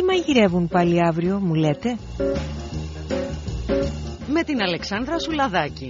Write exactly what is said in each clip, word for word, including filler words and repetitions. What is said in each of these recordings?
μαγειρεύουν πάλι αύριο, μου λέτε? Με την Αλεξάνδρα Σουλαδάκη.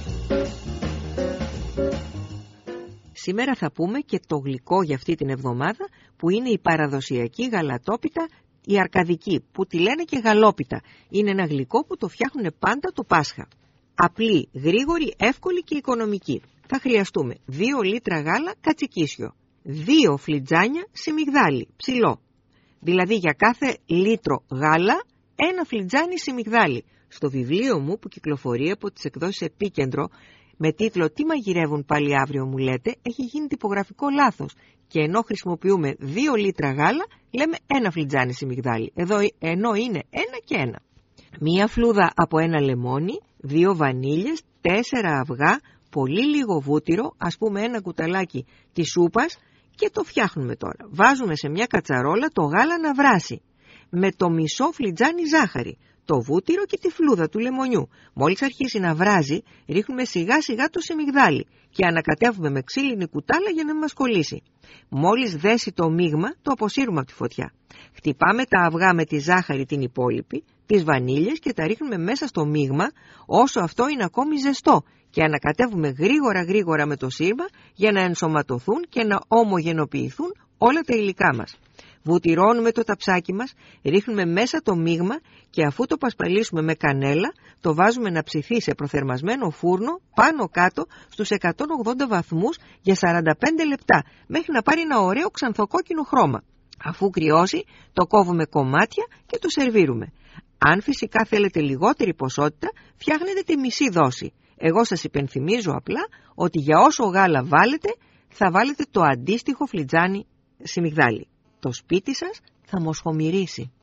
Σήμερα θα πούμε και το γλυκό για αυτή την εβδομάδα, που είναι η παραδοσιακή γαλατόπιτα, η αρκαδική, που τη λένε και γαλόπιτα. Είναι ένα γλυκό που το φτιάχνουν πάντα το Πάσχα. Απλή, γρήγορη, εύκολη και οικονομική. Θα χρειαστούμε δύο λίτρα γάλα κατσικίσιο, δύο φλιτζάνια σιμιγδάλι, ψηλό. Δηλαδή για κάθε λίτρο γάλα, ένα φλιτζάνι σιμιγδάλι. Στο βιβλίο μου που κυκλοφορεί από τις εκδόσεις Επίκεντρο, με τίτλο «Τι μαγειρεύουν πάλι αύριο, μου λέτε», έχει γίνει τυπογραφικό λάθος. Και ενώ χρησιμοποιούμε δύο λίτρα γάλα, λέμε ένα φλιτζάνι σιμιγδάλι. Εδώ, ενώ είναι ένα και ένα. Μία φλούδα από ένα λεμόνι, δύο βανίλιες, τέσσερα αυγά, πολύ λίγο βούτυρο, ας πούμε ένα κουταλάκι της σούπας, και το φτιάχνουμε τώρα. Βάζουμε σε μια κατσαρόλα το γάλα να βράσει, με το μισό φλιτζάνι ζάχαρη, το βούτυρο και τη φλούδα του λεμονιού. Μόλις αρχίσει να βράζει, ρίχνουμε σιγά σιγά το σιμιγδάλι και ανακατεύουμε με ξύλινη κουτάλα για να μην μας κολλήσει. Μόλις δέσει το μείγμα, το αποσύρουμε από τη φωτιά. Χτυπάμε τα αυγά με τη ζάχαρη την υπόλοιπη, τις βανίλιες, και τα ρίχνουμε μέσα στο μείγμα όσο αυτό είναι ακόμη ζεστό, και ανακατεύουμε γρήγορα γρήγορα με το σύρμα για να ενσωματωθούν και να ομογενοποιηθούν όλα τα υλικά μας. Βουτυρώνουμε το ταψάκι μας, ρίχνουμε μέσα το μείγμα και αφού το πασπαλίσουμε με κανέλα, το βάζουμε να ψηθεί σε προθερμασμένο φούρνο πάνω κάτω στους εκατόν ογδόντα βαθμούς για σαράντα πέντε λεπτά, μέχρι να πάρει ένα ωραίο ξανθοκόκκινο χρώμα. Αφού κρυώσει, το κόβουμε κομμάτια και το σερβίρουμε. Αν φυσικά θέλετε λιγότερη ποσότητα, φτιάχνετε τη μισή δόση. Εγώ σας υπενθυμίζω απλά ότι για όσο γάλα βάλετε, θα βάλετε το αντίστοιχο φλιτζάνι σιμιγδάλι. Το σπίτι σας θα μοσχομυρίσει.